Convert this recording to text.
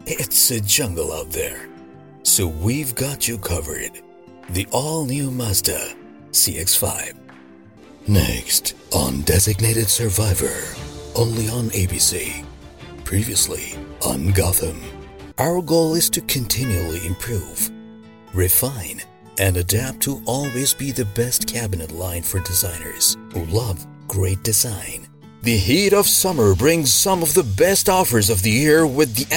It's a jungle out there. So we've got you covered. The all-new Mazda CX-5. Next on Designated Survivor, only on ABC. Previously on Gotham. Our goal is to continually improve, refine, and adapt to always be the best cabinet line for designers who love great design. The heat of summer brings some of the best offers of the year with the